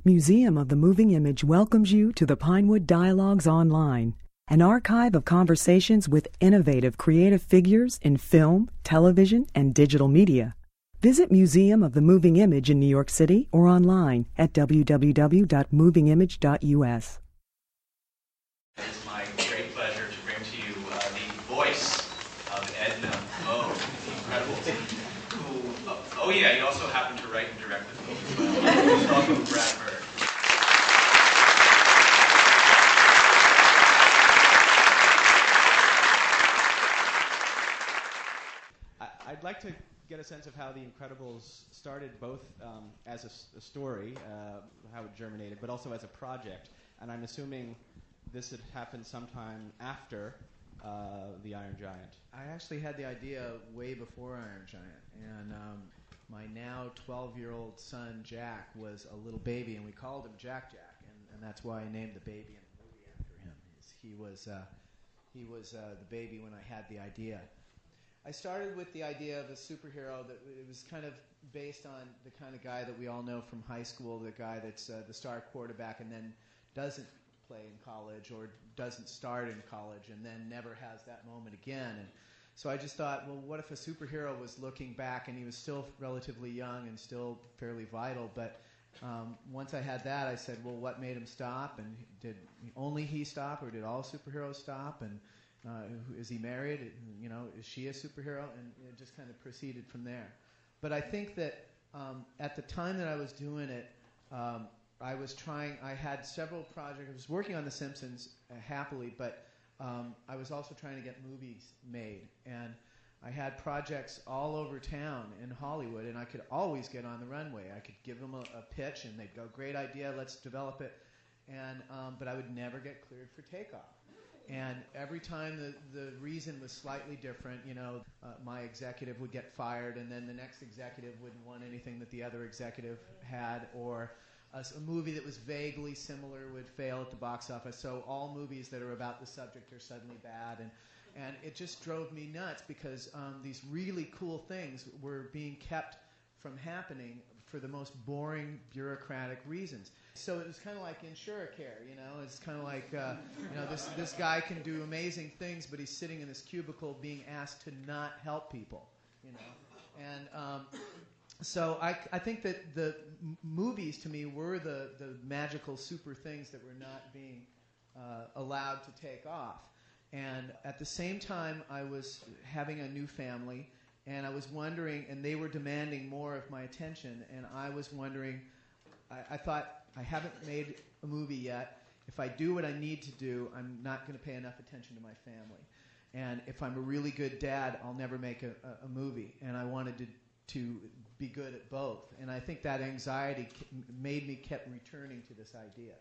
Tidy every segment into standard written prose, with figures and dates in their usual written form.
Museum of the Moving Image welcomes you to the Pinewood Dialogues Online, an archive of conversations with innovative creative figures in film, television, and digital media. Visit Museum of the Moving Image in New York City or online at www.movingimage.us. It is my great pleasure to bring to you the voice of Edna Mode, the incredible team, who, he also happened to write and direct the film as well. Please welcome Brad Bird. I'd like to get a sense of how The Incredibles started, both as a story, how it germinated, but also as a project. And I'm assuming this had happened sometime after The Iron Giant. I actually had the idea way before Iron Giant, and my now 12-year-old son Jack was a little baby, and we called him Jack Jack, and that's why I named the baby in the movie after him. He was the baby when I had the idea. I started with the idea of a superhero that it was kind of based on the kind of guy that we all know from high school, the guy that's the star quarterback and then doesn't play in college or doesn't start in college and then never has that moment again. And so I just thought, well, what if a superhero was looking back and he was still relatively young and still fairly vital, but once I had that, I said, well, what made him stop? And did only he stop, or did all superheroes stop? And is he married? Is she a superhero? And it just kind of proceeded from there. But I think that at the time that I was doing it, I had several projects. I was working on The Simpsons happily, but I was also trying to get movies made. And I had projects all over town in Hollywood, and I could always get on the runway. I could give them a pitch, and they'd go, great idea, let's develop it. And but I would never get cleared for takeoff. And every time the reason was slightly different, my executive would get fired, and then the next executive wouldn't want anything that the other executive had, or a movie that was vaguely similar would fail at the box office. So all movies that are about the subject are suddenly bad, and it just drove me nuts because these really cool things were being kept from happening for the most boring bureaucratic reasons. So it was kind of like InsureCare, It's kind of like, this guy can do amazing things, but he's sitting in this cubicle being asked to not help people, And so I think that the movies, to me, were the magical super things that were not being allowed to take off. And at the same time, I was having a new family, and I was wondering, and they were demanding more of my attention, and I was wondering, I thought, I haven't made a movie yet. If I do what I need to do, I'm not going to pay enough attention to my family. And if I'm a really good dad, I'll never make a movie. And I wanted to be good at both. And I think that anxiety made me kept returning to this idea.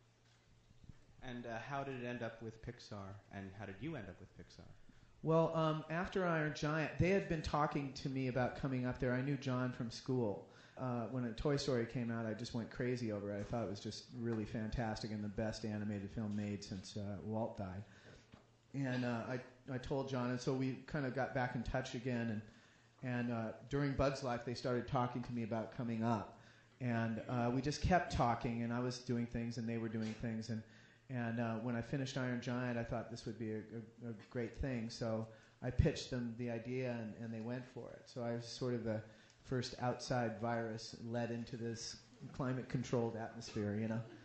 And how did it end up with Pixar? And how did you end up with Pixar? Well, after Iron Giant, they had been talking to me about coming up there. I knew John from school. When Toy Story came out, I just went crazy over it. I thought it was just really fantastic and the best animated film made since Walt died. And I told John, and so we kind of got back in touch again. And during Bug's Life, they started talking to me about coming up. And we just kept talking, and I was doing things, and they were doing things. And when I finished Iron Giant, I thought this would be a great thing. So I pitched them the idea, and they went for it. So I was sort of the first outside virus led into this climate-controlled atmosphere,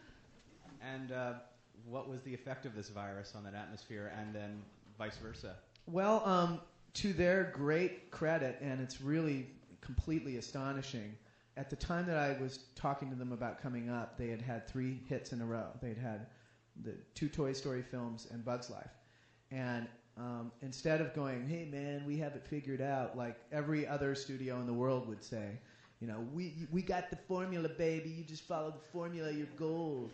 And what was the effect of this virus on that atmosphere, and then vice versa? Well, to their great credit, and it's really completely astonishing, at the time that I was talking to them about coming up, they had had 3 hits in a row. They'd had the 2 Toy Story films and Bug's Life. And instead of going, hey, man, we have it figured out, like every other studio in the world would say, we got the formula, baby. You just follow the formula, you're gold.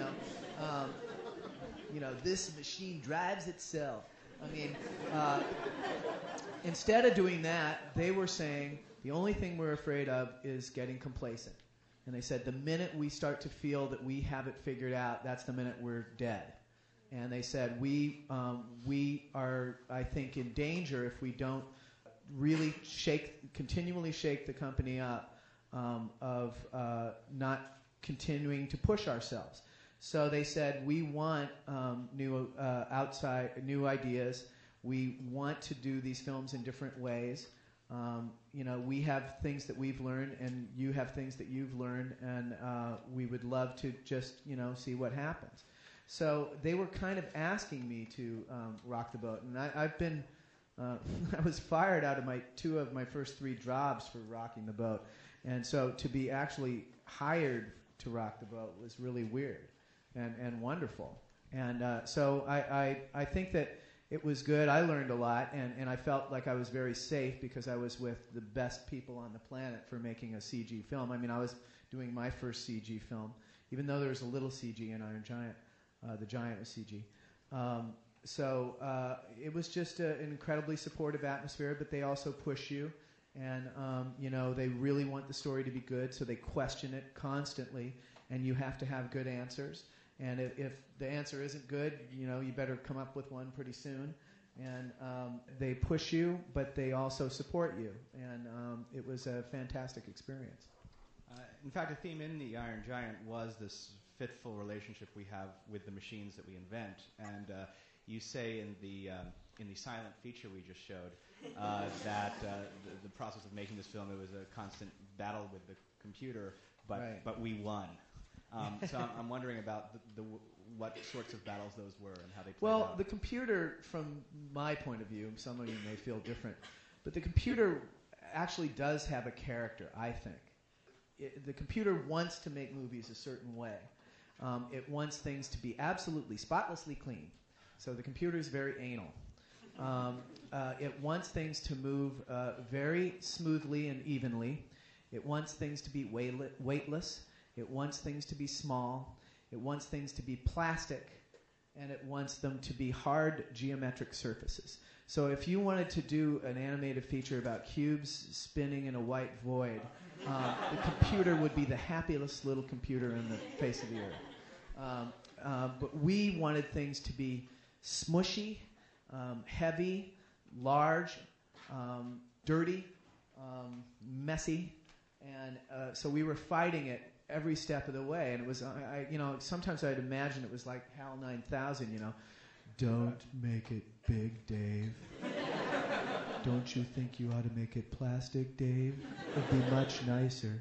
This machine drives itself. I mean, instead of doing that, they were saying, the only thing we're afraid of is getting complacent. And they said, the minute we start to feel that we have it figured out, that's the minute we're dead. And they said, we are, I think, in danger if we don't really continually shake the company up of not continuing to push ourselves. So they said, we want new ideas. We want to do these films in different ways. We have things that we've learned, and you have things that you've learned, and we would love to just, see what happens. So they were kind of asking me to rock the boat, and I've been, I was fired out of two of my first 3 jobs for rocking the boat, and so to be actually hired to rock the boat was really weird and wonderful. And so I think that it was good. I learned a lot, and I felt like I was very safe because I was with the best people on the planet for making a CG film. I mean, I was doing my first CG film, even though there was a little CG in Iron Giant. The Giant was CG. So it was just an incredibly supportive atmosphere, but they also push you. And, they really want the story to be good, so they question it constantly, and you have to have good answers. And if the answer isn't good, you better come up with one pretty soon. And they push you, but they also support you. And it was a fantastic experience. In fact, a theme in The Iron Giant was this fitful relationship we have with the machines that we invent. And you say in the silent feature we just showed that the process of making this film, it was a constant battle with the computer, but we won. So I'm wondering about what sorts of battles those were and how they played out. Well, the computer, from my point of view, some of you may feel different, but the computer actually does have a character, I think. The computer wants to make movies a certain way. It wants things to be absolutely spotlessly clean. So the computer is very anal. It wants things to move very smoothly and evenly. It wants things to be weightless. It wants things to be small. It wants things to be plastic. And it wants them to be hard geometric surfaces. So if you wanted to do an animated feature about cubes spinning in a white void, the computer would be the happiest little computer in the face of the earth. But we wanted things to be smushy, heavy, large, dirty, messy, and so we were fighting it every step of the way. And it was, sometimes I'd imagine it was like HAL 9000, Don't make it big, Dave. Don't you think you ought to make it plastic, Dave? It'd be much nicer.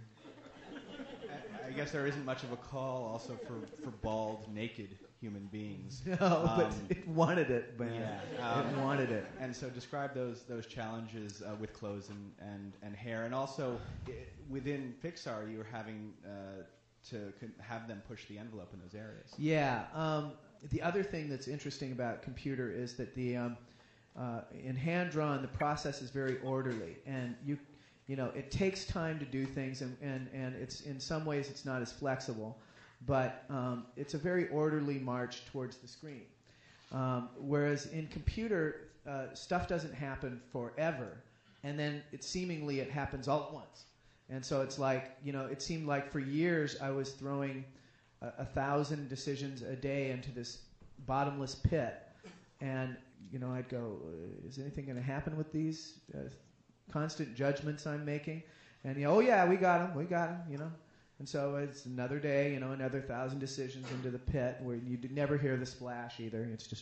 I guess there isn't much of a call also for bald, naked human beings. No, but it wanted it, man. Yeah, it wanted it. And so describe those challenges with clothes and hair. And also, within Pixar, you were having to have them push the envelope in those areas. Yeah. The other thing that's interesting about computer is that in hand-drawn, the process is very orderly. And it takes time to do things, and it's in some ways it's not as flexible, but it's a very orderly march towards the screen. Whereas in computer, stuff doesn't happen forever, and then it happens all at once. And so it's like, it seemed like for years I was throwing 1,000 decisions a day into this bottomless pit, and I'd go, is anything going to happen with these constant judgments I'm making? And oh yeah, we got them, And so it's another day, another 1,000 decisions into the pit where you never hear the splash either. It's just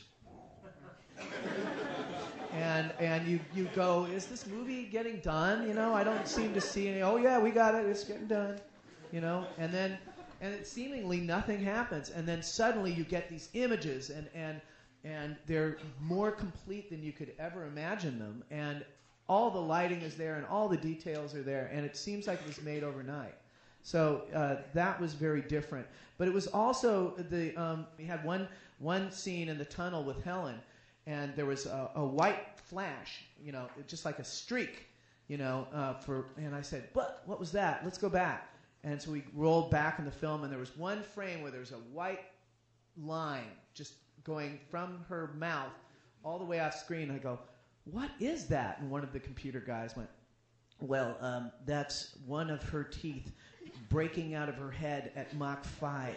and you go, is this movie getting done? I don't seem to see any. Oh yeah, we got it. It's getting done. And it seemingly nothing happens, and then suddenly you get these images, and they're more complete than you could ever imagine them, and all the lighting is there, and all the details are there, and it seems like it was made overnight. So that was very different. But it was also we had one scene in the tunnel with Helen, and there was a white flash, just like a streak, and I said, what was that? Let's go back. And so we rolled back in the film, and there was one frame where there's a white line just going from her mouth all the way off screen. I go, what is that? And one of the computer guys went, well, that's one of her teeth breaking out of her head at Mach 5.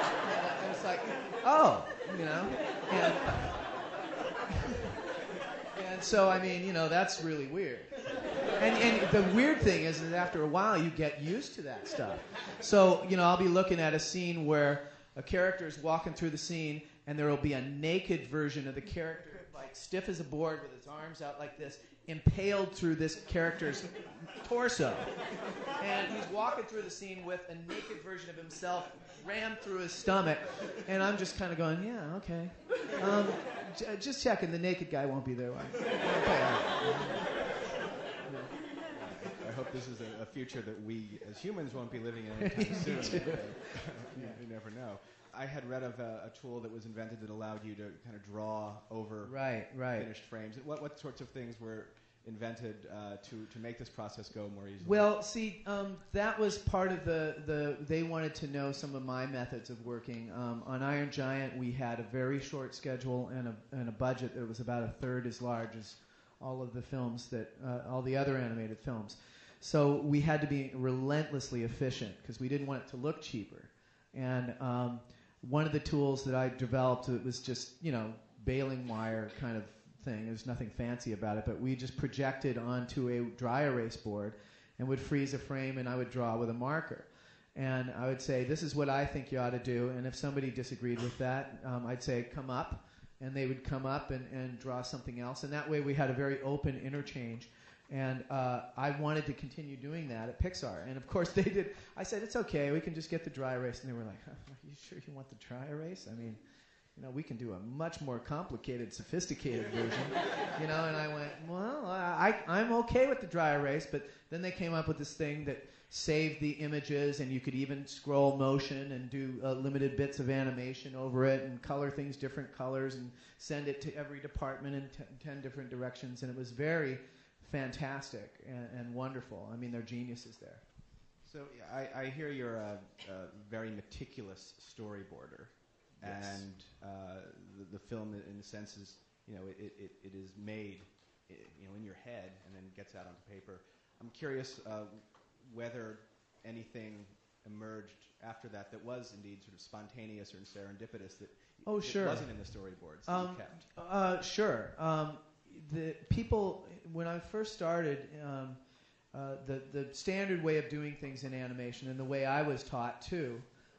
And it's like, oh, And so, I mean, that's really weird. And the weird thing is that after a while, you get used to that stuff. So, I'll be looking at a scene where a character is walking through the scene, and there will be a naked version of the character, like stiff as a board with his arms out like this, impaled through this character's torso. And he's walking through the scene with a naked version of himself rammed through his stomach. And I'm just kind of going, yeah, okay. Just checking, the naked guy won't be there. Okay. I hope this is a future that we, as humans, won't be living in anytime soon. You never know. I had read of a tool that was invented that allowed you to kind of draw over finished frames. What sorts of things were invented to make this process go more easily? Well, see, that was part of they wanted to know some of my methods of working. On Iron Giant, we had a very short schedule and a budget that was about a third as large as all of the films all the other animated films. So we had to be relentlessly efficient because we didn't want it to look cheaper. And one of the tools that I developed, it was just, baling wire kind of thing. There's nothing fancy about it, but we just projected onto a dry erase board and would freeze a frame, and I would draw with a marker. And I would say, this is what I think you ought to do. And if somebody disagreed with that, I'd say, come up. And they would come up and draw something else. And that way we had a very open interchange. And I wanted to continue doing that at Pixar. And, of course, they did. I said, it's okay. We can just get the dry erase. And they were like, are you sure you want the dry erase? I mean, we can do a much more complicated, sophisticated version. And I went, well, I'm okay with the dry erase. But then they came up with this thing that saved the images, and you could even scroll motion and do limited bits of animation over it and color things different colors and send it to every department in 10 different directions. And it was very fantastic and wonderful. I mean, they're geniuses there. So I hear you're a very meticulous storyboarder, yes. And the film, in a sense, is it is made in your head and then gets out onto paper. I'm curious whether anything emerged after that was indeed sort of spontaneous or serendipitous that sure. wasn't in the storyboards that you kept. Sure. The people, when I first started, the standard way of doing things in animation, and the way I was taught too,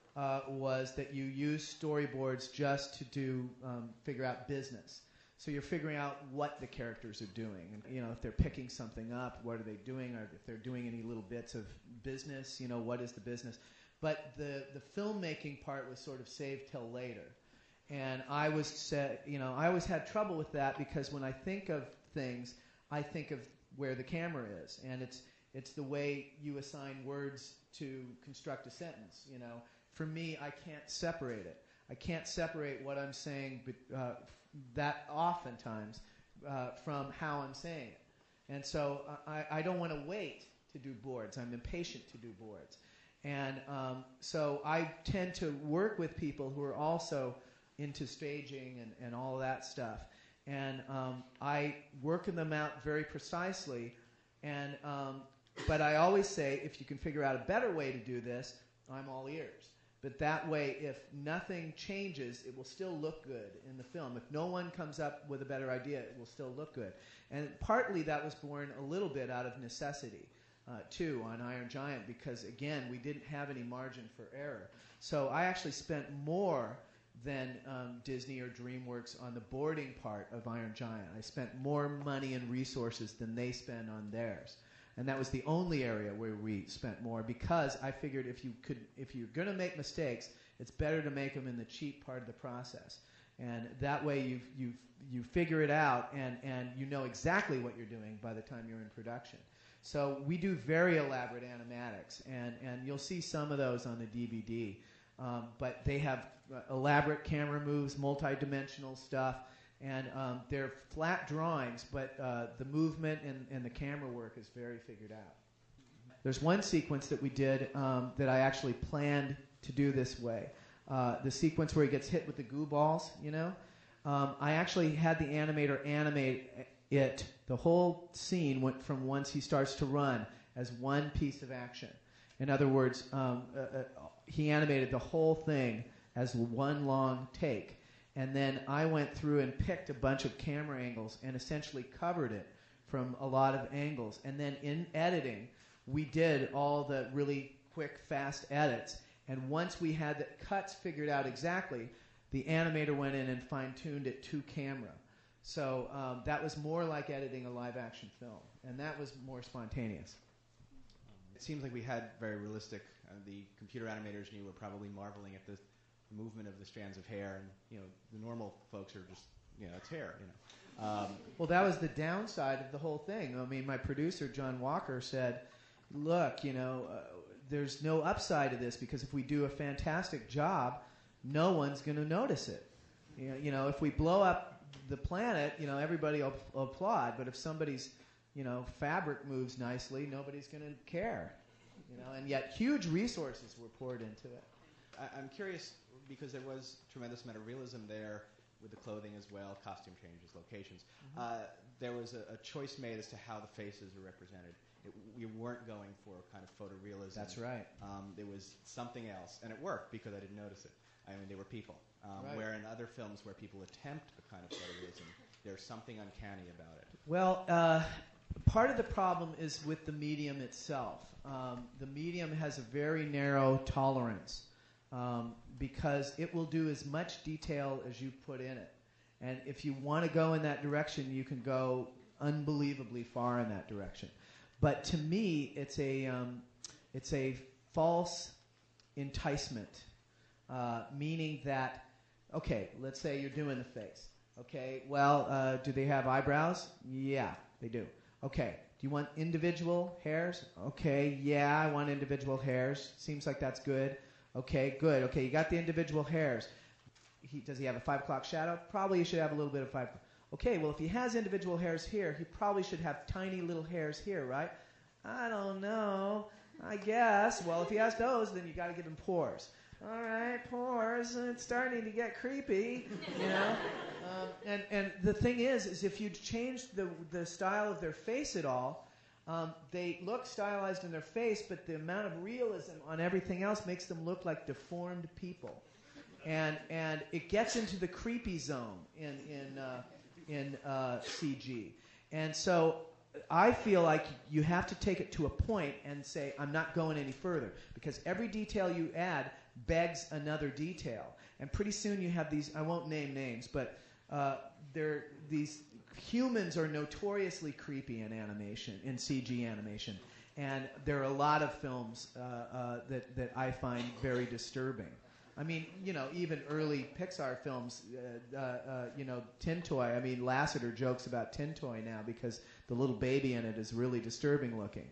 was that you use storyboards just to figure out business. So you're figuring out what the characters are doing, and if they're picking something up, what are they doing, or if they're doing any little bits of business, what is the business? But the filmmaking part was sort of saved till later. And I always had trouble with that because when I think of things, I think of where the camera is, and it's the way you assign words to construct a sentence. For me, I can't separate it. I can't separate what I'm saying that oftentimes from how I'm saying it, and so I don't want to wait to do boards. I'm impatient to do boards, and so I tend to work with people who are also into staging and all of that stuff. And I work them out very precisely. And but I always say, if you can figure out a better way to do this, I'm all ears. But that way, if nothing changes, it will still look good in the film. If no one comes up with a better idea, it will still look good. And partly that was born a little bit out of necessity, too, on Iron Giant, because, again, we didn't have any margin for error. So I actually spent more than Disney or DreamWorks on the boarding part of Iron Giant. I spent more money and resources than they spend on theirs. And that was the only area where we spent more, because I figured if you're going to make mistakes, it's better to make them in the cheap part of the process. And that way you figure it out and you know exactly what you're doing by the time you're in production. So we do very elaborate animatics, and you'll see some of those on the DVD. But they have elaborate camera moves, multi-dimensional stuff, and they're flat drawings, but the movement and the camera work is very figured out. There's one sequence that we did that I actually planned to do this way. The sequence where he gets hit with the goo balls, I actually had the animator animate it. The whole scene went from once he starts to run as one piece of action. In other words, he animated the whole thing as one long take. And then I went through and picked a bunch of camera angles and essentially covered it from a lot of angles. And then in editing, we did all the really quick, fast edits. And once we had the cuts figured out exactly, the animator went in and fine-tuned it to camera. So that was more like editing a live-action film, and that was more spontaneous. It seems like we had very realistic. The computer animators were probably marveling at the movement of the strands of hair, and the normal folks are just it's hair. Well, that was the downside of the whole thing. I mean, my producer John Walker said, "Look, there's no upside to this because if we do a fantastic job, no one's going to notice it. If we blow up the planet, everybody will applaud. But if somebody's, fabric moves nicely, nobody's going to care. And yet huge resources were poured into it." I'm curious because there was a tremendous amount of realism there with the clothing as well, costume changes, locations. There was a choice made as to how the faces were represented. We weren't going for kind of photorealism. That's right. There was something else, and it worked because I didn't notice it. I mean, they were people. Right. Where in other films where people attempt a kind of photorealism, there's something uncanny about it. Well, part of the problem is with the medium itself. The medium has a very narrow tolerance because it will do as much detail as you put in it. And if you want to go in that direction, you can go unbelievably far in that direction. But to me, it's a false enticement, meaning that, okay, let's say you're doing the face. Okay, well, do they have eyebrows? Yeah, they do. Okay, do you want individual hairs? Okay, yeah, I want individual hairs. Seems like that's good. Okay, good. Okay, you got the individual hairs. Does he have a 5 o'clock shadow? Probably he should have a little bit of 5 o'clock. Okay, well, if he has individual hairs here, he probably should have tiny little hairs here, right? I don't know. I guess. Well, if he has those, then you got to give him pores. All right, pores. It's starting to get creepy, And the thing is if you change the style of their face at all, they look stylized in their face, but the amount of realism on everything else makes them look like deformed people, and it gets into the creepy zone in CG, and so I feel like you have to take it to a point and say, I'm not going any further, because every detail you add begs another detail. And pretty soon you have these, I won't name names, but these humans are notoriously creepy in animation, in CG animation. And there are a lot of films that I find very disturbing. I mean, even early Pixar films, Tin Toy. I mean, Lasseter jokes about Tin Toy now because the little baby in it is really disturbing looking.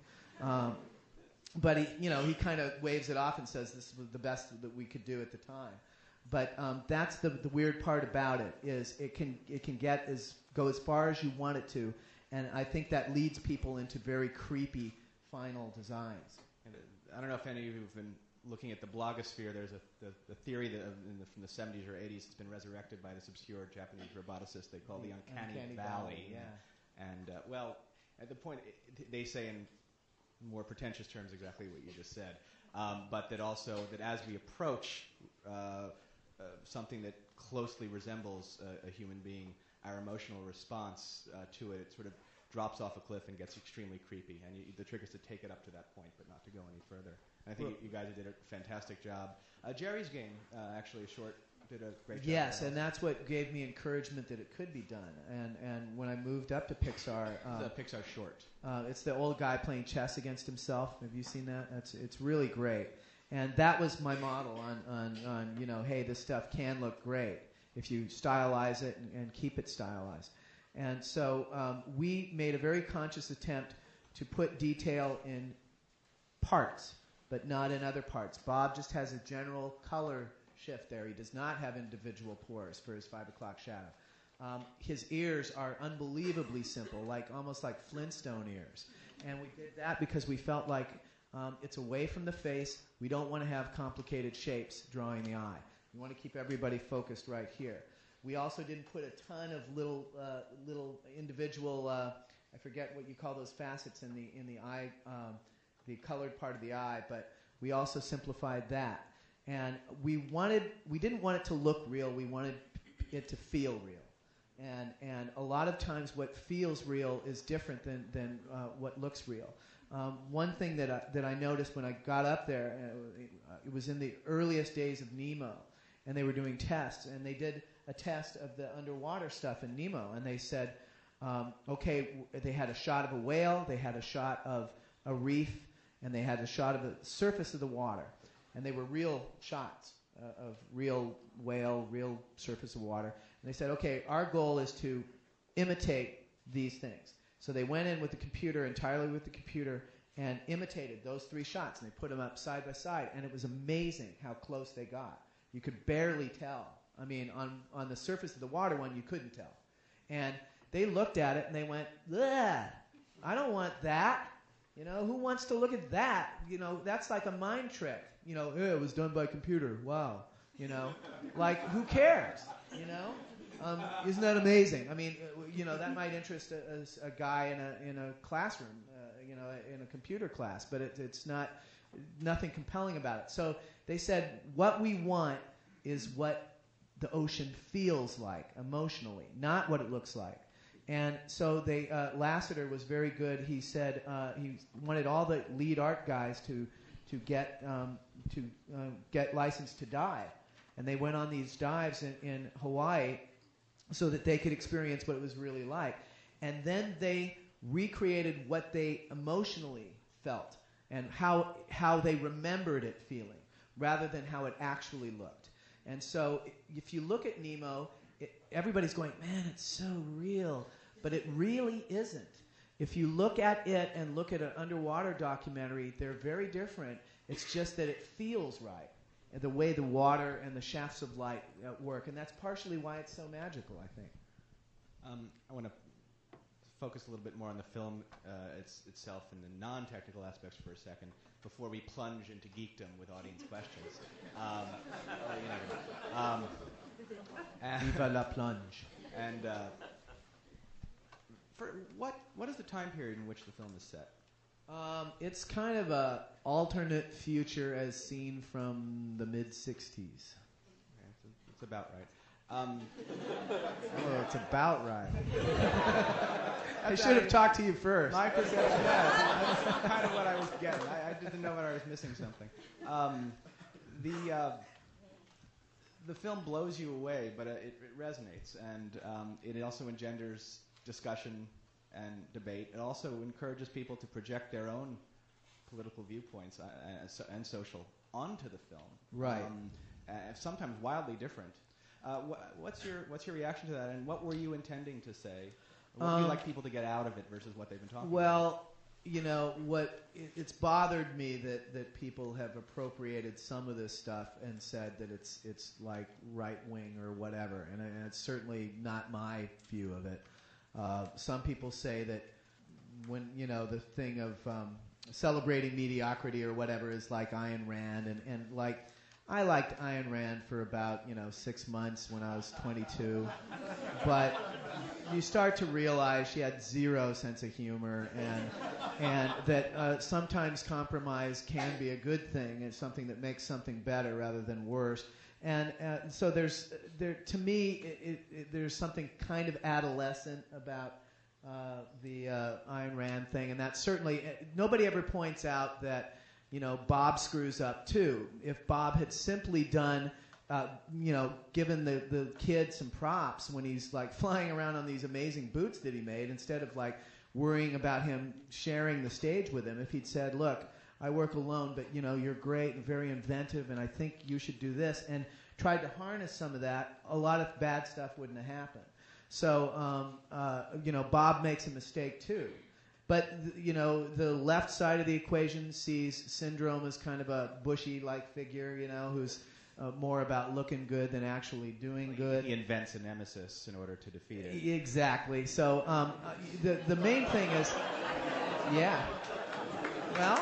But he kind of waves it off and says this was the best that we could do at the time. But that's the weird part about it is it can go as far as you want it to, and I think that leads people into very creepy final designs. And I don't know if any of you have been looking at the blogosphere. There's the theory that from the 70s or 80s it's been resurrected by this obscure Japanese roboticist they call the Uncanny Valley. Yeah. And at the point they say in more pretentious terms exactly what you just said, but that also that as we approach something that closely resembles a human being, our emotional response to it sort of drops off a cliff and gets extremely creepy. And the trick is to take it up to that point, but not to go any further. And I think you guys did a fantastic job. Jerry's Game, actually, did a great job. Yes, and that's what gave me encouragement that it could be done. And when I moved up to Pixar, it's a Pixar short. It's the old guy playing chess against himself. Have you seen that? It's really great. And that was my model on hey, this stuff can look great if you stylize it and keep it stylized. And so we made a very conscious attempt to put detail in parts, but not in other parts. Bob just has a general color shift there. He does not have individual pores for his 5 o'clock shadow. His ears are unbelievably simple, almost like Flintstone ears. And we did that because we felt like it's away from the face. We don't want to have complicated shapes drawing the eye. We want to keep everybody focused right here. We also didn't put a ton of little individual, I forget what you call those facets in the eye, the colored part of the eye, but we also simplified that. And we didn't want it to look real. We wanted it to feel real. And a lot of times what feels real is different than what looks real. One thing that I noticed when I got up there, it was in the earliest days of Nemo, and they were doing tests, and they did a test of the underwater stuff in Nemo, and they said, they had a shot of a whale, they had a shot of a reef, and they had a shot of the surface of the water, and they were real shots of real whale, real surface of water. And they said, okay, our goal is to imitate these things. So they went in with the computer, entirely with the computer, and imitated those 3 shots, and they put them up side by side, and it was amazing how close they got. You could barely tell. I mean, on the surface of the water one, you couldn't tell. And they looked at it, and they went, ugh, I don't want that. You know, who wants to look at that? You know, that's like a mind trick. You know, it was done by computer. Wow. You know, like, who cares? You know? Isn't that amazing? I mean, you know, that might interest a guy in a classroom, you know, in a computer class, but it's nothing compelling about it. So they said, what we want is what the ocean feels like emotionally, not what it looks like. And so Lasseter was very good. He said he wanted all the lead art guys to get licensed to dive, and they went on these dives in Hawaii so that they could experience what it was really like. And then they recreated what they emotionally felt and how they remembered it feeling, rather than how it actually looked. And so if you look at Nemo, everybody's going, man, it's so real. But it really isn't. If you look at it and look at an underwater documentary, they're very different. It's just that it feels right, and the way the water and the shafts of light work. And that's partially why it's so magical, I think. I want to focus a little bit more on the film itself and the non-technical aspects for a second before we plunge into geekdom with audience questions. Viva la plunge. And what is the time period in which the film is set? It's kind of a alternate future as seen from the mid-'60s. Okay, it's about right. It's about right. I should have talked to you first. My perception, yeah, that's kind of what I was getting. I didn't know that I was missing something. The film blows you away, but it resonates, and it also engenders discussion and debate. It also encourages people to project their own political viewpoints and social onto the film. Right. Sometimes wildly different. What's your reaction to that, and what were you intending to say? What would you like people to get out of it versus what they've been talking about? Well, you know, it's bothered me that people have appropriated some of this stuff and said that it's like right wing or whatever, and it's certainly not my view of it. Some people say that when, you know, the thing of celebrating mediocrity or whatever is like Ayn Rand, and like I liked Ayn Rand for about 6 months when I was 22, but you start to realize she had zero sense of humor, and that sometimes compromise can be a good thing. It's something that makes something better rather than worse. And so to me, there's something kind of adolescent about the Ayn Rand thing, and that's certainly nobody ever points out that Bob screws up too. If Bob had simply done, given the kid some props when he's like flying around on these amazing boots that he made, instead of like worrying about him sharing the stage with him, if he'd said, "Look, I work alone, but you're great and very inventive, and I think you should do this," and tried to harness some of that, a lot of bad stuff wouldn't have happened. So, Bob makes a mistake too. But, the left side of the equation sees Syndrome as kind of a Bushy-like figure, who's more about looking good than actually doing good. He invents a nemesis in order to defeat it. Exactly. So the main thing is, yeah. Well,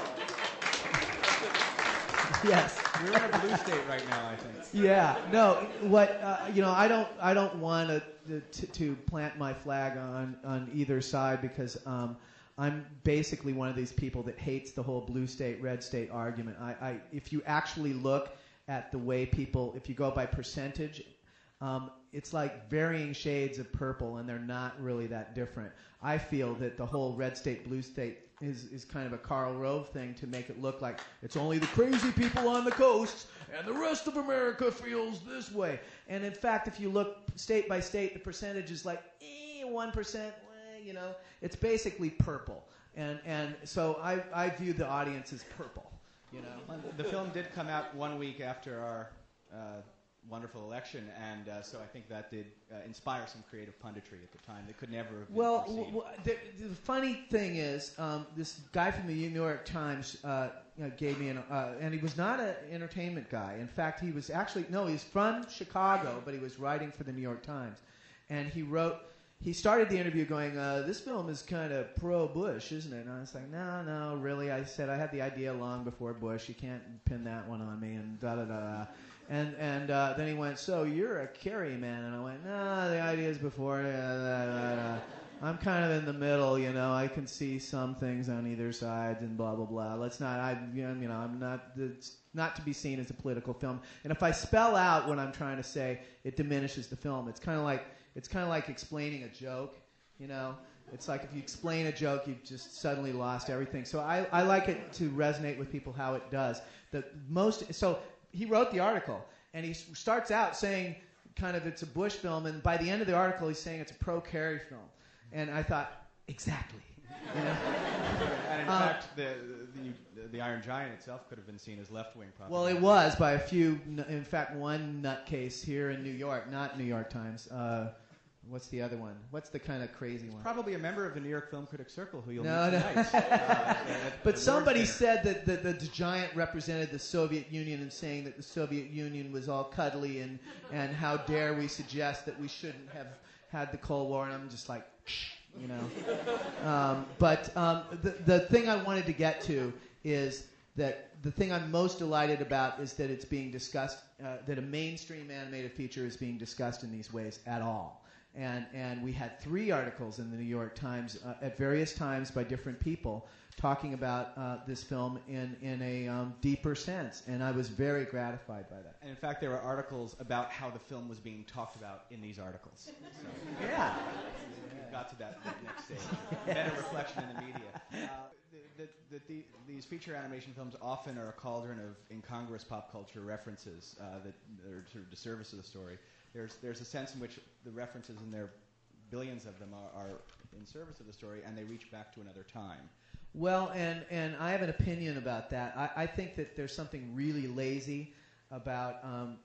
yes. We're in a blue state right now, I think. Yeah. No. What I don't want to plant my flag on either side, because I'm basically one of these people that hates the whole blue state, red state argument. If you actually look at the way people, if you go by percentage, It's like varying shades of purple, and they're not really that different. I feel that the whole red state, blue state is kind of a Karl Rove thing to make it look like it's only the crazy people on the coasts and the rest of America feels this way. And in fact, if you look state by state, the percentage is like 1%, it's basically purple. And so I view the audience as purple, Well, the film did come out 1 week after our wonderful election, and so I think that did inspire some creative punditry at the time that could never have been foreseen. The funny thing is, this guy from the New York Times gave me and he was not an entertainment guy. In fact, he was he's from Chicago, but he was writing for the New York Times. And he started the interview going, this film is kind of pro-Bush, isn't it? And I was like, no, really. I said, I had the idea long before Bush. You can't pin that one on me, and da-da-da-da. And then he went, so you're a Kerry man? And I went, no, the idea's before. I'm kind of in the middle, I can see some things on either side and blah, blah, blah. Let's not, I'm not, it's not to be seen as a political film. And if I spell out what I'm trying to say, it diminishes the film. It's kind of like explaining a joke, It's like if you explain a joke, you've just suddenly lost everything. So I like it to resonate with people how it does. So he wrote the article, and he starts out saying kind of it's a Bush film, and by the end of the article, he's saying it's a pro-Kerry film. And I thought, exactly. And in fact, the Iron Giant itself could have been seen as left-wing propaganda. Well, it was by a few. In fact, one nutcase here in New York, not New York Times. What's the other one? What's the kind of crazy one? Probably a member of the New York Film Critics Circle who you'll meet No. tonight. But somebody said that the giant represented the Soviet Union and saying that the Soviet Union was all cuddly and how dare we suggest that we shouldn't have had the Cold War, and I'm just like, But the thing I wanted to get to is that the thing I'm most delighted about is that it's being discussed, that a mainstream animated feature is being discussed in these ways at all. And we had 3 articles in the New York Times at various times by different people talking about this film in a deeper sense, and I was very gratified by that. And in fact, there were articles about how the film was being talked about in these articles. So Yeah. we've got to that next stage. Better reflection in the media. These feature animation films often are a cauldron of incongruous pop culture references that are sort of disservice to the story. There's a sense in which the references, and there are billions of them, are in service of the story, and they reach back to another time. Well, and I have an opinion about that. I think that there's something really lazy about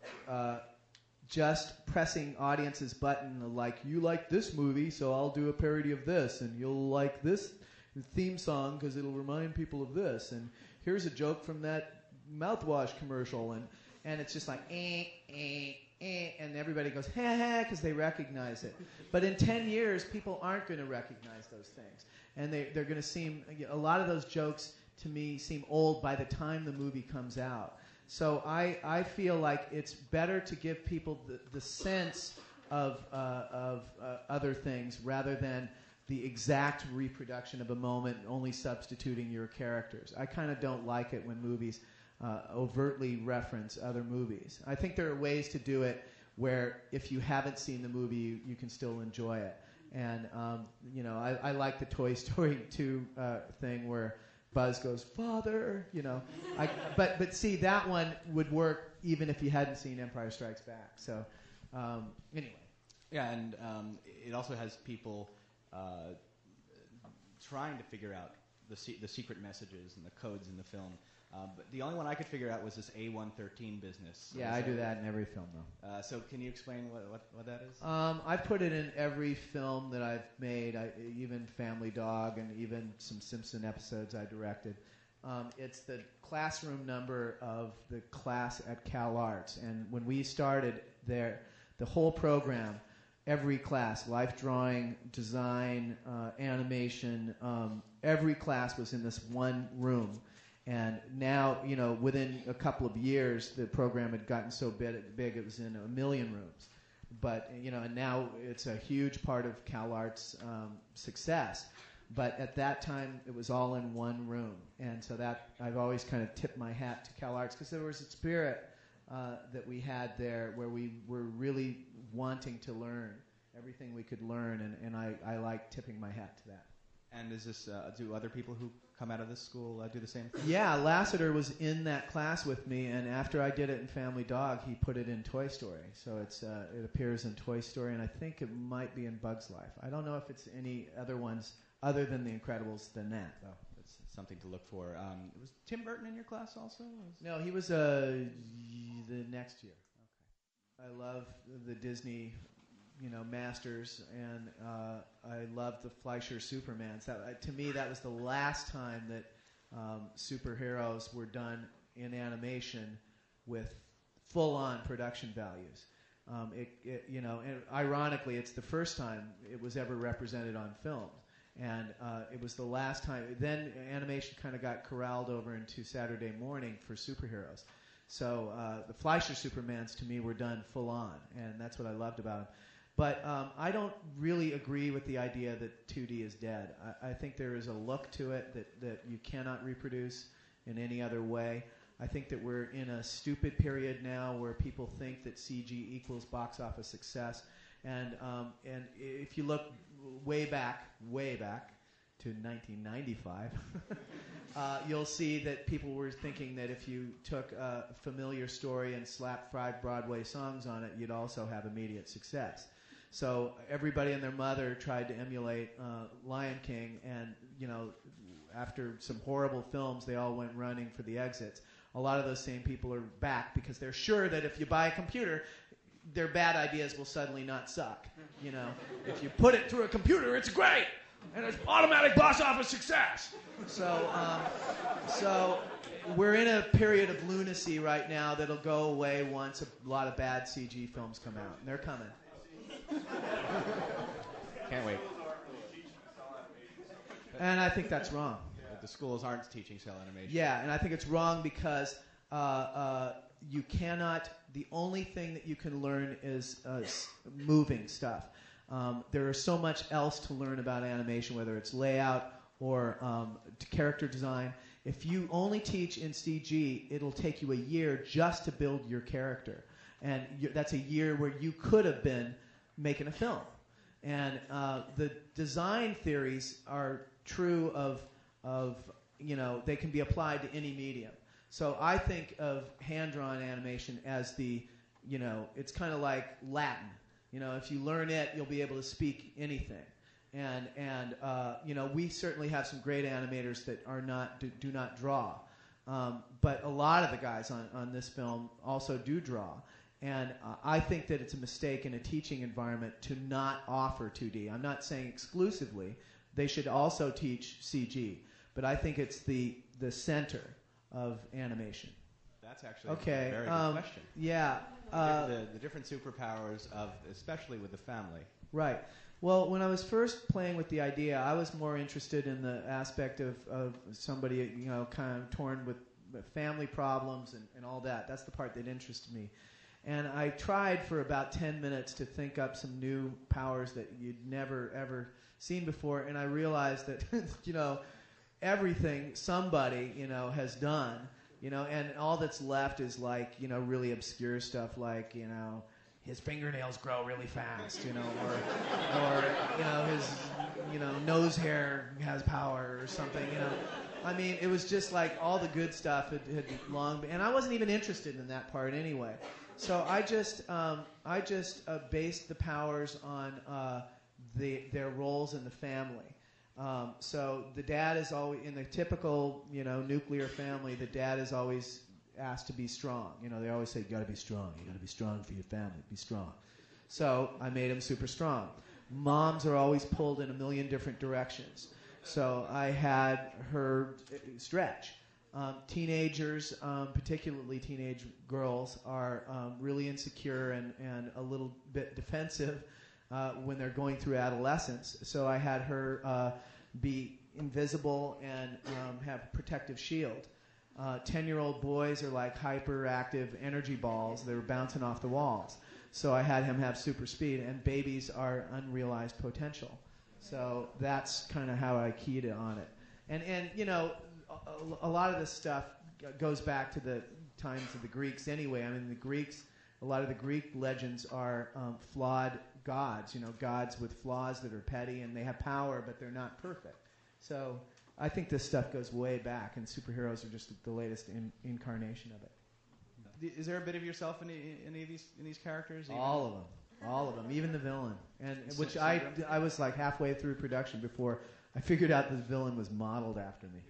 just pressing audiences' button like, you like this movie, so I'll do a parody of this, and you'll like this theme song because it'll remind people of this, and here's a joke from that mouthwash commercial, and it's just like, and everybody goes, ha ha, because they recognize it. But in 10 years, people aren't going to recognize those things. And they're going to seem, a lot of those jokes to me seem old by the time the movie comes out. So I feel like it's better to give people the sense of other things rather than the exact reproduction of a moment, only substituting your characters. I kind of don't like it when movies overtly reference other movies. I think there are ways to do it where if you haven't seen the movie, you can still enjoy it. And, I like the Toy Story 2 thing where Buzz goes, Father, But see, that one would work even if you hadn't seen Empire Strikes Back. So, anyway. Yeah, and it also has people trying to figure out the secret messages and the codes in the film. But the only one I could figure out was this A113 business. Yeah, I do that in every film, though. So can you explain what that is? I put it in every film that I've made, even Family Dog and even some Simpson episodes I directed. It's the classroom number of the class at Cal Arts. And when we started there, the whole program, every class, life drawing, design, animation, every class was in this one room. And now, within a couple of years, the program had gotten so big it was in 1 million rooms. But, and now it's a huge part of Cal Arts' success. But at that time, it was all in one room. And so that I've always kind of tipped my hat to Cal Arts because there was a spirit that we had there, where we were really wanting to learn everything we could learn, and I like tipping my hat to that. And is this do other people who come out of this school do the same thing? Yeah, Lasseter was in that class with me, and after I did it in Family Dog, he put it in Toy Story. So it appears in Toy Story, and I think it might be in Bug's Life. I don't know if it's any other ones other than The Incredibles than that, though. That's something to look for. Was Tim Burton in your class also? No, he was the next year. Okay. I love the Disney, masters, and I love the Fleischer Supermans. To me, that was the last time that superheroes were done in animation with full-on production values. And ironically, it's the first time it was ever represented on film, and it was the last time. Then animation kind of got corralled over into Saturday morning for superheroes. So the Fleischer Supermans, to me, were done full-on, and that's what I loved about them. But I don't really agree with the idea that 2D is dead. I think there is a look to it that you cannot reproduce in any other way. I think that we're in a stupid period now where people think that CG equals box office success. And if you look way back to 1995, you'll see that people were thinking that if you took a familiar story and slapped 5 Broadway songs on it, you'd also have immediate success. So everybody and their mother tried to emulate Lion King, and after some horrible films, they all went running for the exits. A lot of those same people are back because they're sure that if you buy a computer, their bad ideas will suddenly not suck. If you put it through a computer, it's great, and it's automatic box office success. So we're in a period of lunacy right now that'll go away once a lot of bad CG films come out, and they're coming. Can't wait. And I think that's wrong. The schools aren't teaching cell animation. Yeah, and I think it's wrong because you cannot. The only thing that you can learn is moving stuff. There is so much else to learn about animation, whether it's layout or character design. If you only teach in CG, it'll take you a year just to build your character, and that's a year where you could have been making a film. And the design theories are true of they can be applied to any medium. So I think of hand-drawn animation as it's kind of like Latin. If you learn it, you'll be able to speak anything. And we certainly have some great animators that do not draw. But a lot of the guys on this film also do draw. And I think that it's a mistake in a teaching environment to not offer 2D. I'm not saying exclusively. They should also teach CG. But I think it's the center of animation. That's actually a very good question. Yeah. The different superpowers especially with the family. Right. Well, when I was first playing with the idea, I was more interested in the aspect of somebody, kind of torn with family problems and all that. That's the part that interested me. And I tried for about 10 minutes to think up some new powers that you'd never, ever seen before. And I realized that, everything somebody, has done, and all that's left is like, really obscure stuff like, his fingernails grow really fast, or his, nose hair has power or something, I mean, it was just like all the good stuff had long been, and I wasn't even interested in that part anyway. So I just based the powers on their roles in the family. So the dad is always, in the typical nuclear family, the dad is always asked to be strong. They always say, you got to be strong. You got to be strong for your family. Be strong. So I made him super strong. Moms are always pulled in a million different directions. So I had her stretch. Teenagers, particularly teenage girls, are really insecure and a little bit defensive when they're going through adolescence. So I had her be invisible and have a protective shield. 10-year-old boys are like hyperactive energy balls. They're bouncing off the walls. So I had him have super speed, and babies are unrealized potential. So that's kind of how I keyed it on it. And a lot of this stuff goes back to the times of the Greeks anyway. I mean, the Greeks, a lot of the Greek legends are flawed gods, gods with flaws that are petty, and they have power, but they're not perfect. So I think this stuff goes way back, and superheroes are just the latest incarnation of it. Is there a bit of yourself in any of these characters? Even? All of them, even the villain, and which I was like halfway through production before I figured out the villain was modeled after me.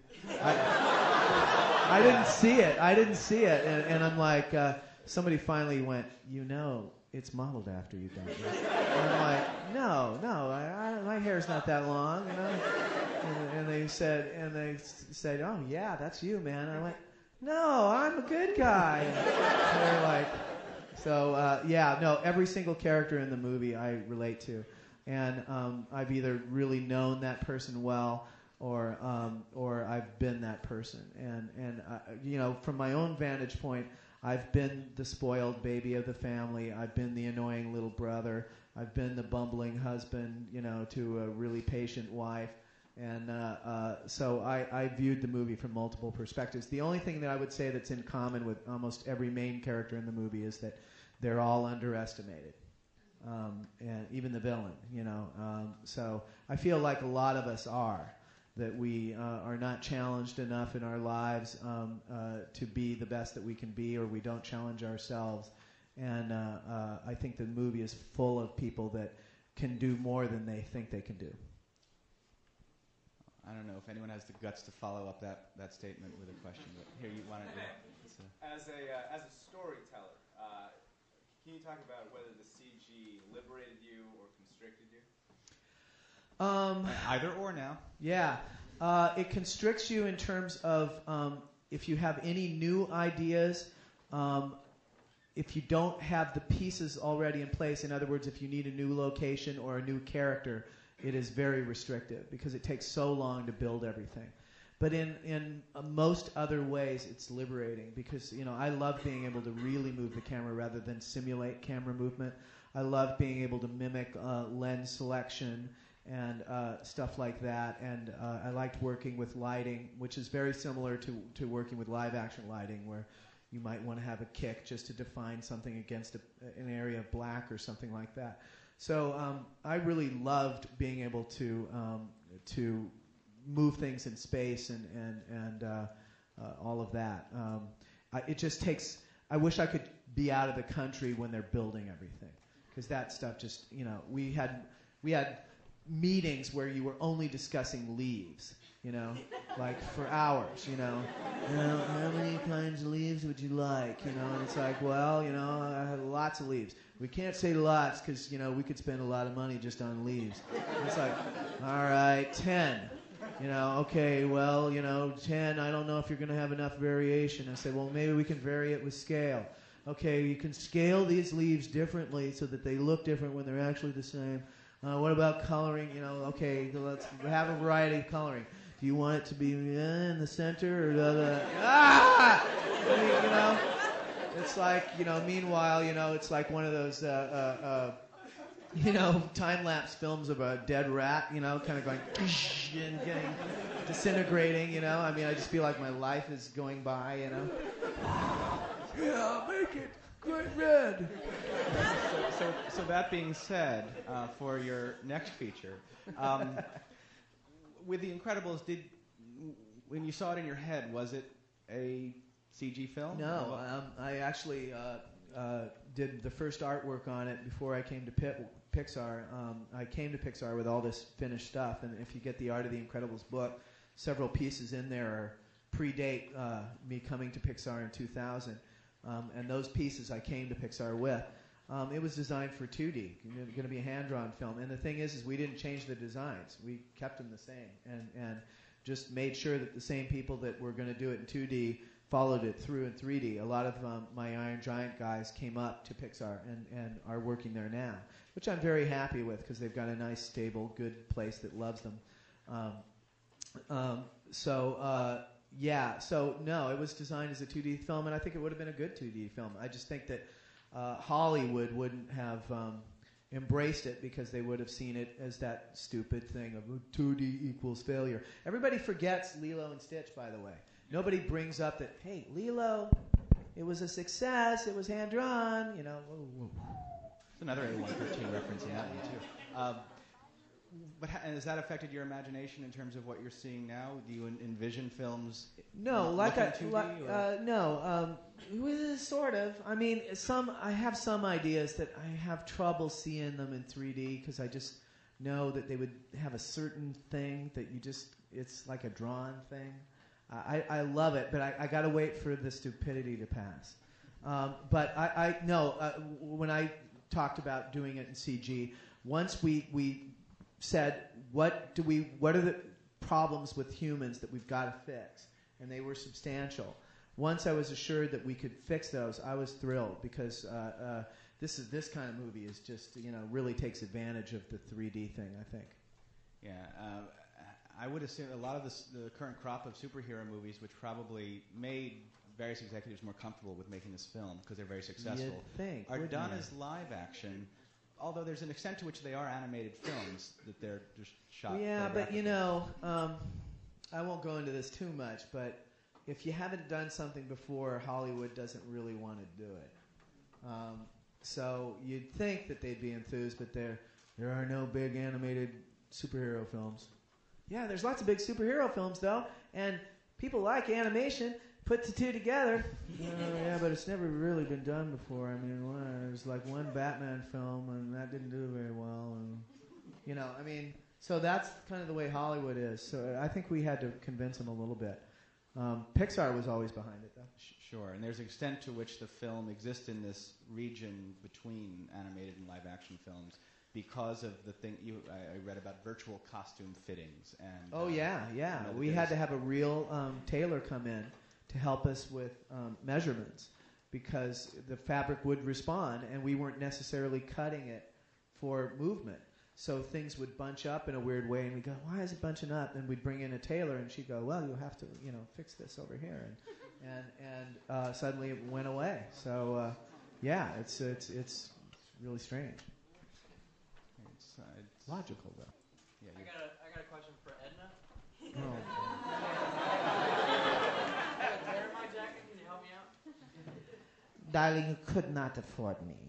I didn't see it, and I'm like, somebody finally went, it's modeled after you, don't you? And I'm like, no, my hair's not that long, And they said, oh yeah, that's you, man. And I went, no, I'm a good guy. And they're like, every single character in the movie I relate to, and I've either really known that person well, or I've been that person, and from my own vantage point, I've been the spoiled baby of the family. I've been the annoying little brother. I've been the bumbling husband, to a really patient wife. And so I viewed the movie from multiple perspectives. The only thing that I would say that's in common with almost every main character in the movie is that they're all underestimated, and even the villain. So I feel like a lot of us are. That we are not challenged enough in our lives to be the best that we can be, or we don't challenge ourselves. And I think the movie is full of people that can do more than they think they can do. I don't know if anyone has the guts to follow up that statement with a question, but here you want to. As a storyteller, can you talk about whether the CG liberated you or constricted you? Either or now. Yeah. It constricts you in terms of if you have any new ideas, if you don't have the pieces already in place. In other words, if you need a new location or a new character, it is very restrictive because it takes so long to build everything. But in most other ways, it's liberating because, I love being able to really move the camera rather than simulate camera movement. I love being able to mimic lens selection and stuff like that. And I liked working with lighting, which is very similar to working with live-action lighting, where you might want to have a kick just to define something against an area of black or something like that. So I really loved being able to move things in space and all of that. It just takes. I wish I could be out of the country when they're building everything, because that stuff just we had meetings where you were only discussing leaves, like for hours, how many kinds of leaves would you like, and it's like, well, I have lots of leaves. We can't say lots because, we could spend a lot of money just on leaves. And it's like, all right, 10. Okay, well, 10, I don't know if you're going to have enough variation. I say, well, maybe we can vary it with scale. Okay, you can scale these leaves differently so that they look different when they're actually the same. What about coloring? Okay, let's have a variety of coloring. Do you want it to be in the center or the it's like, meanwhile, it's like one of those, time-lapse films of a dead rat, kind of going and getting disintegrating, I mean, I just feel like my life is going by, Yeah, make it great red. So that being said, for your next feature, with The Incredibles, when you saw it in your head, was it a CG film? No, I actually did the first artwork on it before I came to Pixar. I came to Pixar with all this finished stuff, and if you get the Art of the Incredibles book, several pieces in there predate me coming to Pixar in 2000. And those pieces I came to Pixar with. It was designed for 2D, going to be a hand-drawn film. And the thing is we didn't change the designs. We kept them the same and just made sure that the same people that were going to do it in 2D followed it through in 3D. A lot of my Iron Giant guys came up to Pixar and are working there now, which I'm very happy with because they've got a nice, stable, good place that loves them. So no, it was designed as a 2D film, and I think it would have been a good 2D film. I just think that Hollywood wouldn't have embraced it because they would have seen it as that stupid thing of 2D equals failure. Everybody forgets Lilo and Stitch, by the way. Nobody brings up that, hey, Lilo it was a success. It was hand drawn. You know. There's another A113 reference in that one too. But has that affected your imagination in terms of what you're seeing now? Do you envision films? No, sort of. I mean, I have some ideas that I have trouble seeing them in 3D because I just know that they would have a certain thing that it's like a drawn thing. I love it, but I got to wait for the stupidity to pass. But I know when I talked about doing it in CG, once we said what are the problems with humans that we've got to fix, and they were substantial. Once I was assured that we could fix those, I was thrilled because this kind of movie is just really takes advantage of the 3D thing, I think. Yeah. I would assume a lot of the current crop of superhero movies, which probably made various executives more comfortable with making this film because they're very successful, are done as live action, although there's an extent to which they are animated films that they're just shot. Yeah, but I won't go into this too much, but if you haven't done something before, Hollywood doesn't really want to do it. So you'd think that they'd be enthused, but there are no big animated superhero films. Yeah, there's lots of big superhero films, though, and people like animation. Put the two together. Yeah, but it's never really been done before. I mean, there's like one Batman film, and that didn't do very well. And, so that's kind of the way Hollywood is. So I think we had to convince them a little bit. Pixar was always behind it, though. Sure, and there's an extent to which the film exists in this region between animated and live-action films because of the thing I read about virtual costume fittings. And we had to have a real tailor come in to help us with measurements because the fabric would respond, and we weren't necessarily cutting it for movement. So things would bunch up in a weird way, and we'd go, why is it bunching up? And we'd bring in a tailor, and she'd go, well, you'll have to, fix this over here. And suddenly it went away. So, it's really strange. It's logical, though. Yeah, I got a question for Edna. Oh. My jacket, can you help me out? Darling, you could not afford me.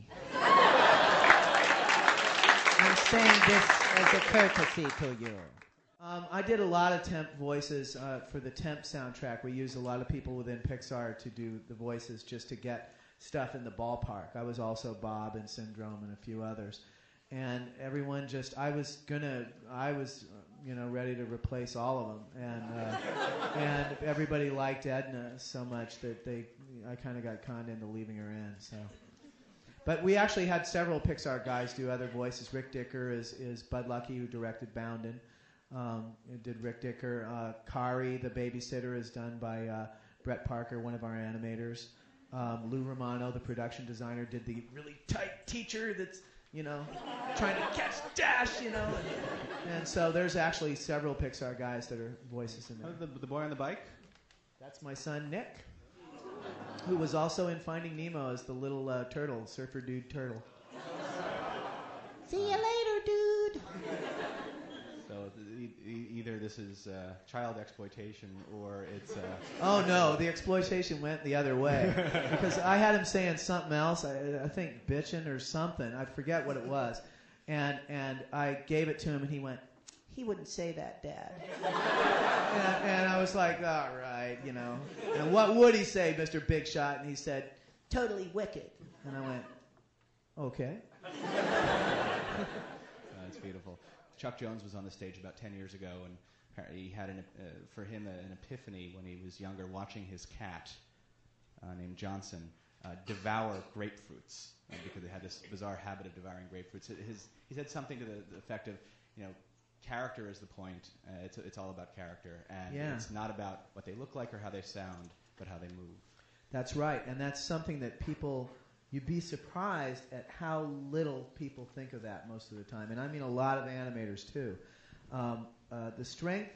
I'm saying this as a courtesy to you. I did a lot of temp voices for the temp soundtrack. We used a lot of people within Pixar to do the voices just to get stuff in the ballpark. I was also Bob in Syndrome and a few others. And everyone I was ready to replace all of them. And everybody liked Edna so much that I kind of got conned into leaving her in. So, but we actually had several Pixar guys do other voices. Rick Dicker is Bud Luckey, who directed Boundin'. Did Rick Dicker. Kari, the babysitter, is done by Brett Parker, one of our animators. Lou Romano, the production designer, did the really tight teacher that's trying to catch Dash, And so there's actually several Pixar guys that are voices in there. The boy on the bike? That's my son, Nick, who was also in Finding Nemo as the little turtle, surfer dude turtle. See you later, dude. So either this is child exploitation or it's... Oh, no, the exploitation went the other way. Because I had him saying something else, I think bitchin' or something. I forget what it was. And I gave it to him, and he went, he wouldn't say that, Dad. and I was like, all right, And what would he say, Mr. Big Shot? And he said, totally wicked. And I went, okay. That's beautiful. Chuck Jones was on the stage about 10 years ago, and he had for him an epiphany when he was younger, watching his cat named Johnson devour grapefruits because they had this bizarre habit of devouring grapefruits. He said something to the effect of, character is the point. It's all about character, and it's not about what they look like or how they sound, but how they move. That's right, and that's something that you'd be surprised at how little people think of that most of the time. And I mean a lot of animators, too. The strength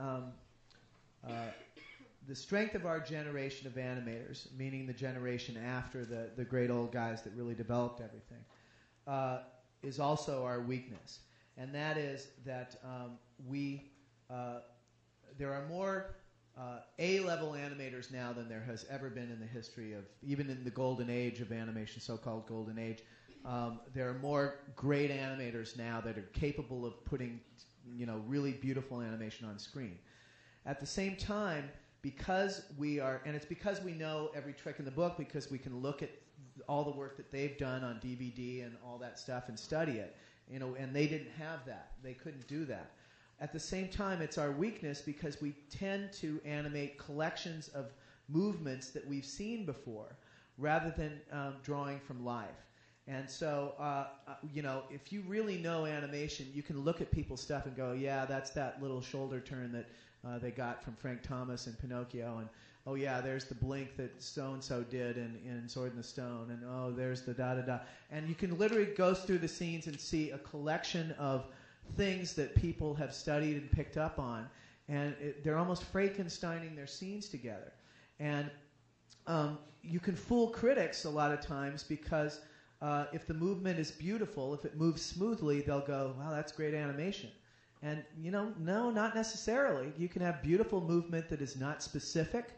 of our generation of animators, meaning the generation after the great old guys that really developed everything, is also our weakness. And that is that there are more A-level animators now than there has ever been in the history of, even in the golden age of animation, so-called golden age. There are more great animators now that are capable of putting, really beautiful animation on screen. At the same time, because we are, and it's because we know every trick in the book, because we can look at all the work that they've done on DVD and all that stuff and study it, and they didn't have that. They couldn't do that. At the same time, it's our weakness because we tend to animate collections of movements that we've seen before rather than drawing from life. And so, if you really know animation, you can look at people's stuff and go, yeah, that's that little shoulder turn that they got from Frank Thomas in Pinocchio, and oh yeah, there's the blink that so-and-so did in Sword in the Stone, and oh, there's the da-da-da. And you can literally go through the scenes and see a collection of things that people have studied and picked up on, and they're almost Frankensteining their scenes together. And you can fool critics a lot of times because if the movement is beautiful, if it moves smoothly, they'll go, wow, that's great animation. And, no, not necessarily. You can have beautiful movement that is not specific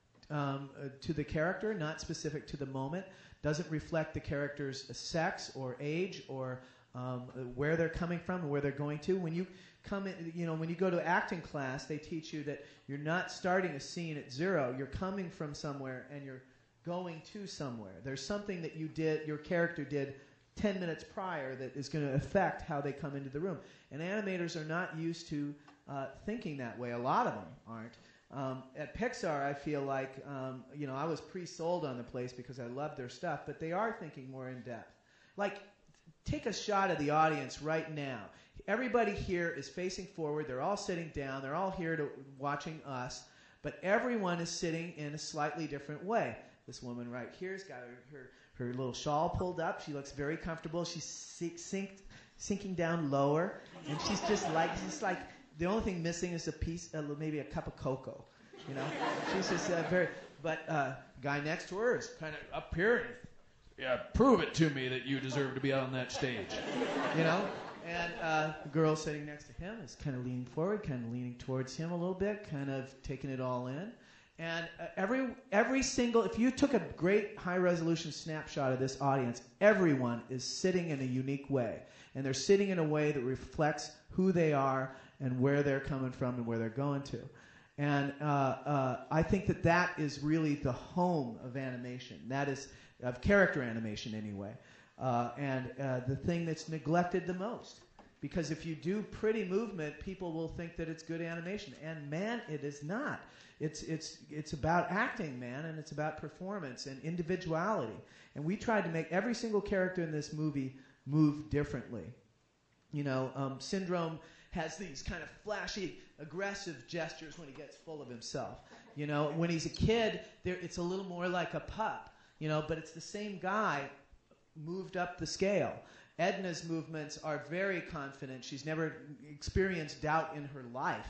to the character, not specific to the moment, doesn't reflect the character's sex or age or where they're coming from and where they're going to. When you come in, when you go to acting class, they teach you that you're not starting a scene at zero. You're coming from somewhere and you're going to somewhere. There's something that your character did 10 minutes prior that is going to affect how they come into the room. And animators are not used to thinking that way. A lot of them aren't. At Pixar, I feel like, I was pre-sold on the place because I loved their stuff, but they are thinking more in depth. Like, take a shot of the audience right now. Everybody here is facing forward. They're all sitting down. They're all here watching us, but everyone is sitting in a slightly different way. This woman right here's got her little shawl pulled up. She looks very comfortable. She's sinking down lower, and she's just like the only thing missing is maybe a cup of cocoa. She's just very. But guy next to her is kind of up here. Yeah, prove it to me that you deserve to be on that stage. And the girl sitting next to him is kind of leaning forward, kind of leaning towards him a little bit, kind of taking it all in. And every single, if you took a great high-resolution snapshot of this audience, everyone is sitting in a unique way. And they're sitting in a way that reflects who they are and where they're coming from and where they're going to. And I think that is really the home of animation. That is, of character animation anyway. And the thing that's neglected the most. Because if you do pretty movement, people will think that it's good animation. And man, it is not. It's about acting, man, and it's about performance and individuality. And we tried to make every single character in this movie move differently. Syndrome has these kind of flashy, aggressive gestures when he gets full of himself. When he's a kid, it's a little more like a pup. But it's the same guy moved up the scale. Edna's movements are very confident. She's never experienced doubt in her life.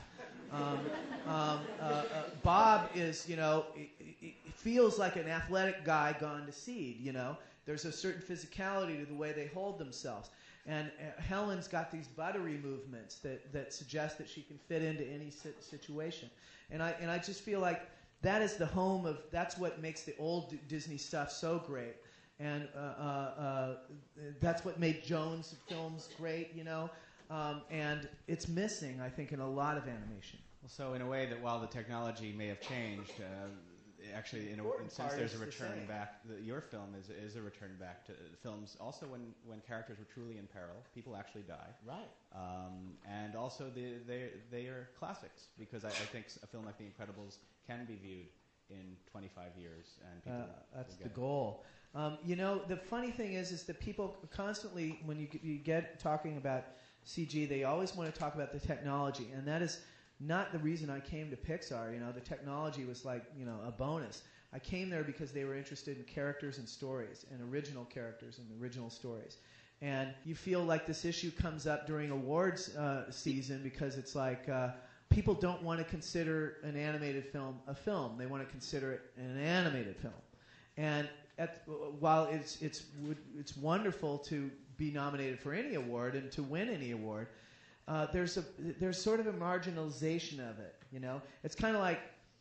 Bob is, it feels like an athletic guy gone to seed, There's a certain physicality to the way they hold themselves. And Helen's got these buttery movements that suggest that she can fit into any situation. And I just feel like that is the home of, that's what makes the old Disney stuff so great. And that's what made Jones films great, and it's missing, I think, in a lot of animation. Well, so in a way that while the technology may have changed, actually, since there's a return back, your film is a return back to films. Also, when characters were truly in peril, people actually die. Right. And also, they are classics because I think a film like The Incredibles can be viewed in 25 years, and people. That's the goal. The funny thing is that people constantly, when you get talking about CG, they always want to talk about the technology, and that is not the reason I came to Pixar. The technology was like, a bonus. I came there because they were interested in characters and stories, and original characters and original stories. And you feel like this issue comes up during awards season because it's like people don't want to consider an animated film a film. They want to consider it an animated film. And while it's wonderful to be nominated for any award and to win any award, there's sort of a marginalization of it. It's kind of like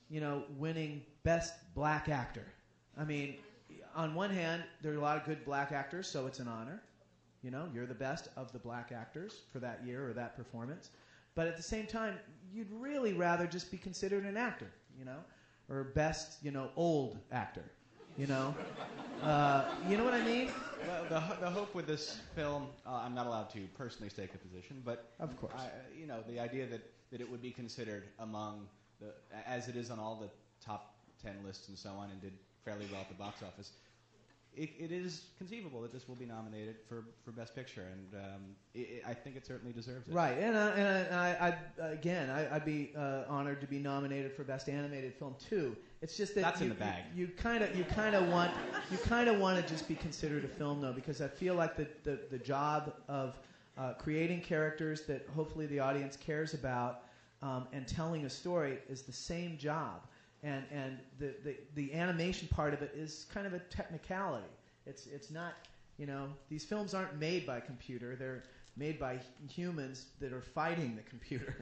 winning Best Black Actor. I mean, on one hand, there are a lot of good black actors, so it's an honor. You're the best of the black actors for that year or that performance. But at the same time, you'd really rather just be considered an actor, or best, old actor, You know what I mean? Well, the hope with this film, I'm not allowed to personally stake a position, but of course, the idea that it would be considered among as it is on all the top 10 lists and so on, and did fairly well at the box office. It is conceivable that this will be nominated for Best Picture, and I think it certainly deserves it. Right, and I'd be honored to be nominated for Best Animated Film too. It's just that that's in the bag. You kind of want to just be considered a film though, because I feel like the job of creating characters that hopefully the audience cares about and telling a story is the same job. And the animation part of it is kind of a technicality. It's not, these films aren't made by computer. They're made by humans that are fighting the computer.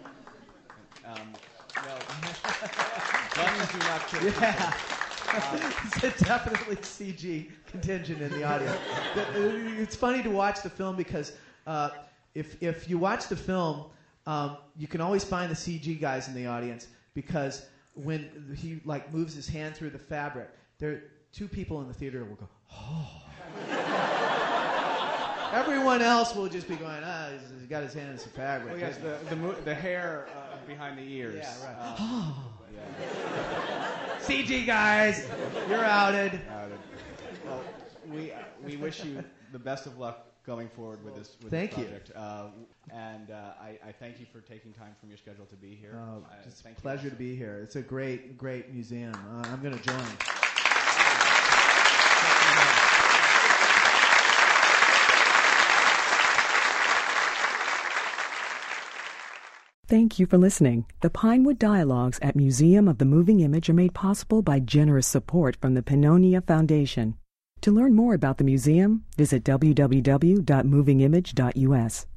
Guns do not kill people. Yeah. It's definitely CG contingent in the audience. It's funny to watch the film because if you watch the film, you can always find the CG guys in the audience because when he moves his hand through the fabric, there are two people in the theater will go, oh. Everyone else will just be going, he's got his hand in some fabric. Oh yes, the hair behind the ears. Yeah, right. CG guys, you're outed. Well, we wish you the best of luck going forward with this project. And I thank you for taking time from your schedule to be here. It's a pleasure to be here. It's a great museum. I'm going to join. Thank you for listening. The Pinewood Dialogues at Museum of the Moving Image are made possible by generous support from the Pannonia Foundation. To learn more about the museum, visit www.movingimage.us.